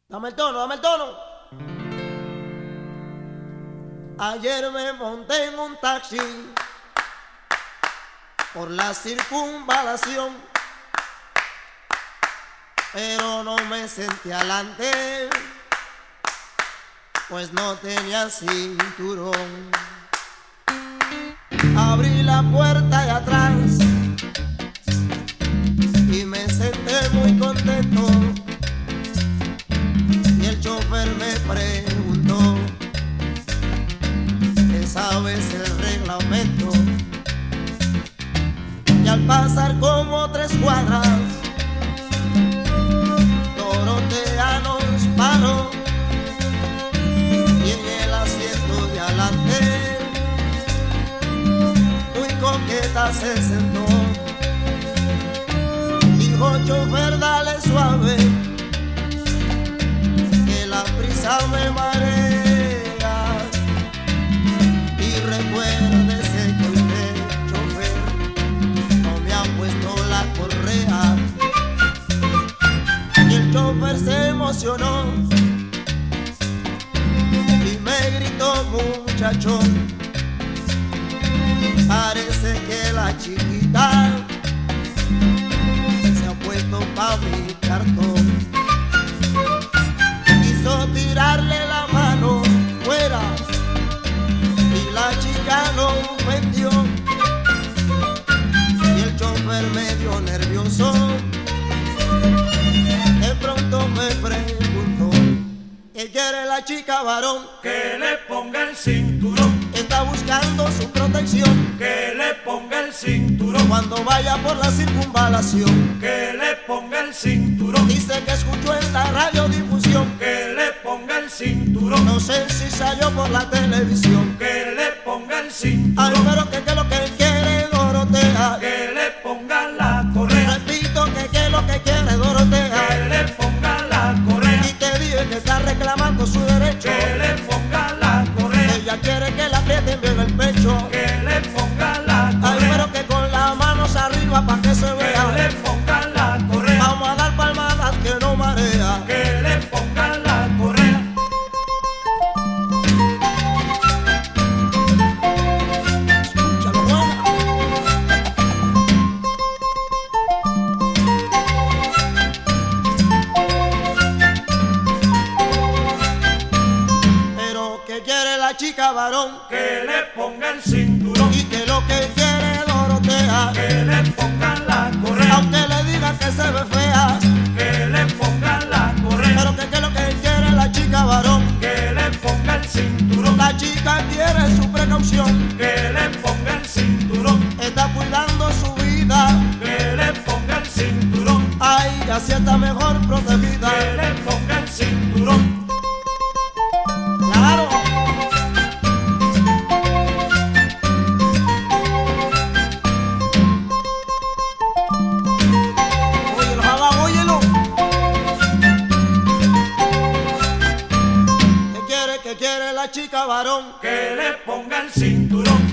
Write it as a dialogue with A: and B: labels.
A: Dame el tono, dame el tono. Ayer me monté en un taxi por la circunvalación, pero no me senté adelante, pues no tenía cinturón. Abrí la puerta de atrás y me senté muy contento, y el chofer me preguntó: ¿te sabes el reglamento? Y al pasar como 3 cuadras, Dorotea nos paró, y en el asiento de adelante muy coqueta se sentó. Dijo: chofer, dale suave, que la prisa me marea. Y recuérdese que usted, chofer, no me ha puesto la correa. Y el chofer se emocionó y me gritó: muchachón, parece que la chiquita se ha puesto pa' mi cartón. Quiso tirarle la mano fuera y la chica no ofendió. Y el chofer medio nervioso de pronto me preguntó: ¿qué quiere la chica, varón?
B: Que le ponga el cinturón.
A: Está buscando su protección.
B: Que le ponga el cinturón.
A: Cuando vaya por la circunvalación.
B: Que le ponga el cinturón.
A: Dice que escuchó en la radiodifusión.
B: Que le ponga el cinturón.
A: No sé si salió por la televisión.
B: Que le ponga el cinturón.
A: Ay, pero que es lo que quiere Dorotea.
B: Que le ponga la correa.
A: Repito, que es lo que quiere Dorotea.
B: Que le ponga la correa.
A: Y te dije que está reclamando su derecho.
B: Que le ponga la correa.
A: Ella quiere que la aprieten bien el pecho.
B: Que le ponga la
A: Ay,
B: correa.
A: pero que con las manos arriba pa' que se
B: Que
A: vea.
B: le ponga la correa.
A: Vamos a dar palmadas que no marea.
B: Que le ponga la correa.
A: Escúchalo, buena. Pero que quiere la chica, varón,
B: Que le ponga el cinturón.
A: y que lo que quiere Dorotea,
B: Que le ponga la correa.
A: aunque le digan que se ve fea.
B: Que le ponga la correa.
A: Pero que es lo que quiere la chica, varón.
B: Que le ponga el cinturón.
A: La chica quiere su precaución,
B: Que le ponga el cinturón.
A: está cuidando su vida.
B: Que le ponga el cinturón.
A: Ay, así está mejor protegida.
B: Que le ponga el cinturón.
A: Claro. Óyelo, Jabá, óyelo. ¿Qué quiere la chica, varón?
B: Que le ponga el cinturón.